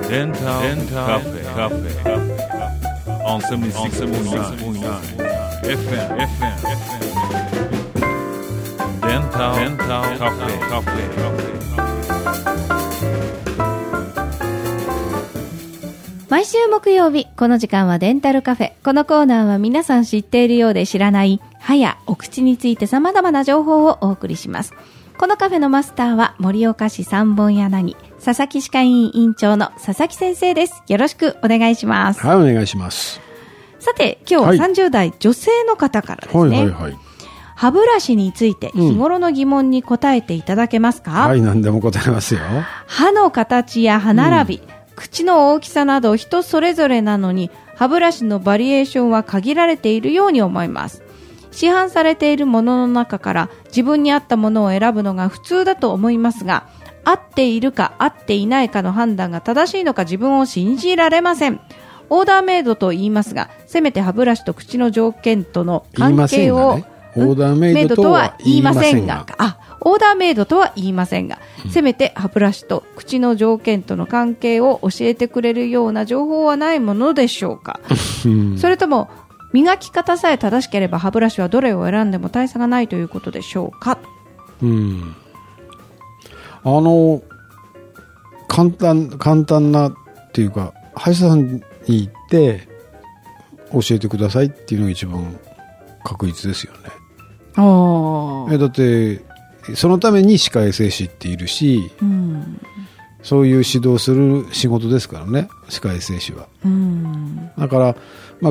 デンタルカフェ on 76.9 FM デンタルカフェ。 毎週木曜日この時間はデンタルカフェ。このコーナーは皆さん知っているようで知らない歯やお口について様々な情報をお送りします。このカフェのマスターは盛岡市三本柳佐々木歯科医院院長の佐々木先生です。よろしくお願いします。 はい、お願いします。 さて今日は30代女性の方からですね、 はいはいはい、 歯ブラシについて日頃の疑問に答えていただけますか？ はい、何でも答えますよ。 歯の形や歯並び、口の大きさなど人それぞれなのに歯ブラシのバリエーションは限られているように思います。市販されているものの中から自分に合ったものを選ぶのが普通だと思いますが、合っているか合っていないかの判断が正しいのか自分を信じられません。オーダーメイドと言いますが、せめて歯ブラシと口の条件との関係を、 ね、オーダーメイドとは言いませんが、 オーダーメイドとは言いませんが、せめて歯ブラシと口の条件との関係を教えてくれるような情報はないものでしょうかそれとも磨き方さえ正しければ歯ブラシはどれを選んでも大差がないということでしょうか？ 簡単なっていうか、歯医者さんに行って教えてくださいっていうのが一番確実ですよね。だってそのために歯科衛生士っているし、そういう指導する仕事ですからね、歯科衛生士は。だから、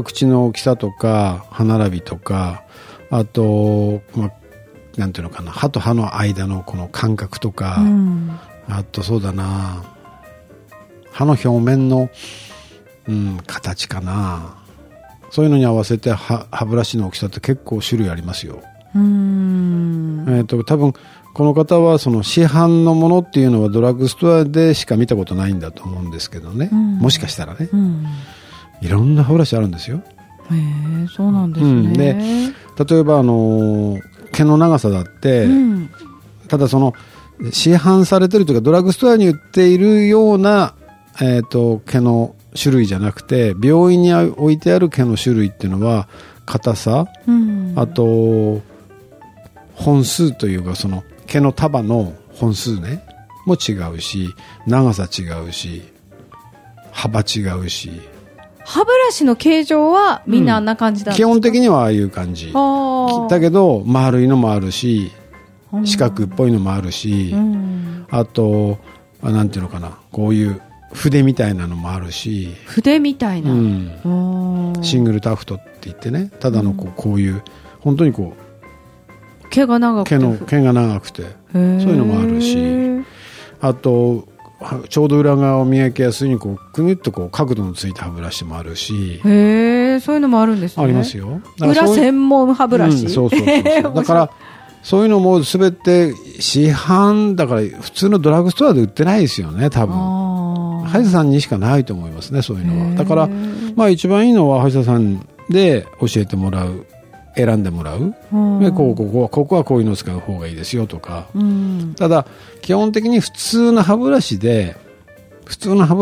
口の大きさとか歯並びとか、あと、なんていうのかな、歯と歯の間のこの間隔とか、あとそうだな、歯の表面の、形かな、そういうのに合わせて歯ブラシの大きさって結構種類ありますよ。多分この方はその市販のものっていうのはドラッグストアでしか見たことないんだと思うんですけどね、もしかしたらね、いろんな歯ブラシあるんですよ。 そうなんですね。 で、例えば毛の長さだって、ただその市販されてるというかドラッグストアに売っているような、毛の種類じゃなくて、病院に置いてある毛の種類っていうのは硬さ、あと本数というか、その毛の束の本数ねも違うし、長さ違うし、幅違うし。 歯ブラシの形状はみんなあんな感じだ、 基本的にはああいう感じだけど、丸いのもあるし四角っぽいのもあるし、あとなんていうのかな、こういう筆みたいなのもあるし。筆みたいな、シングルタフトって言ってね、ただのこういう本当にこう毛が長くて毛が長くて、そういうのもあるし、あとちょうど裏側を磨きやすいにくにゅっと角度のついた歯ブラシもあるし。そういうのもあるんですね。 ありますよ。 裏専門歯ブラシ、 そうだからそういうのも全て市販だから、普通のドラッグストアで売ってないですよね、多分。歯医者さんにしかないと思いますね、そういうのは。だから一番いいのは歯医者さんで教えてもらう、選んでもらう、でここはこういうのを使う方がいいですよとか、ただ基本的に普通の歯ブラシでもう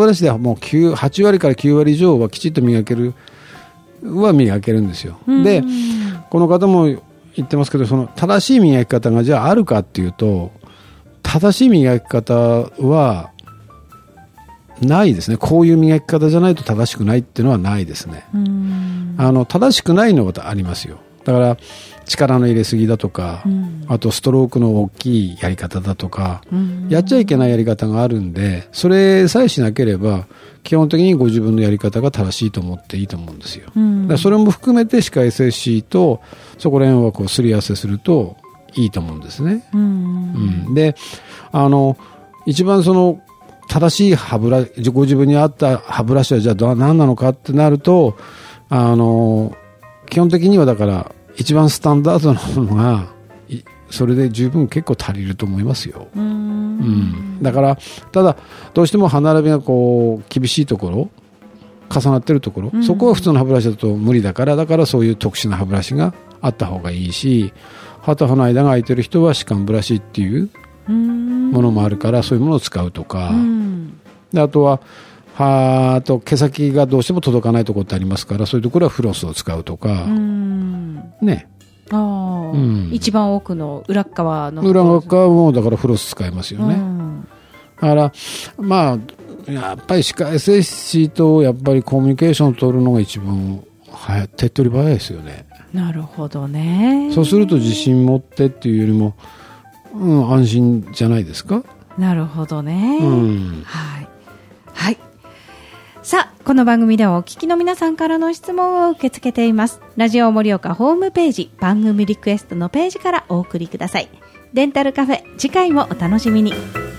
8割から9割以上はきちっと磨けるんですよ。でこの方も言ってますけど、その正しい磨き方がじゃああるかっていうと、正しい磨き方はないですね。こういう磨き方じゃないと正しくないっていうのはないですね。正しくないのはありますよ。だから力の入れすぎだとか、あとストロークの大きいやり方だとか、やっちゃいけないやり方があるんで、それさえしなければ基本的にご自分のやり方が正しいと思っていいと思うんですよ。だからそれも含めて歯科衛生士とそこら辺はすり合わせするといいと思うんですね。で一番その正しいご自分に合った歯ブラシはじゃあ何なのかってなると、基本的にはだから一番スタンダードなものがそれで十分結構足りると思いますよ。だからただどうしても歯並びが厳しいところ、重なってるところ、そこは普通の歯ブラシだと無理だから、そういう特殊な歯ブラシがあった方がいいし、歯と歯の間が空いてる人は歯間ブラシっていうものもあるから、そういうものを使うとか、であとはあと毛先がどうしても届かないところってありますから、そういうところはフロスを使うとか、ね。 一番奥の裏側の裏側もだからフロス使いますよね。だからまあやっぱり歯科衛生士とやっぱりコミュニケーションを取るのが一番手っ取り早いですよね。 なるほどね。 そうすると自信持ってっていうよりも、安心じゃないですか。 なるほどね。はい。はい。さあ、この番組ではお聞きの皆さんからの質問を受け付けています。ラジオ盛岡ホームページ、番組リクエストのページからお送りください。デンタルカフェ、次回もお楽しみに。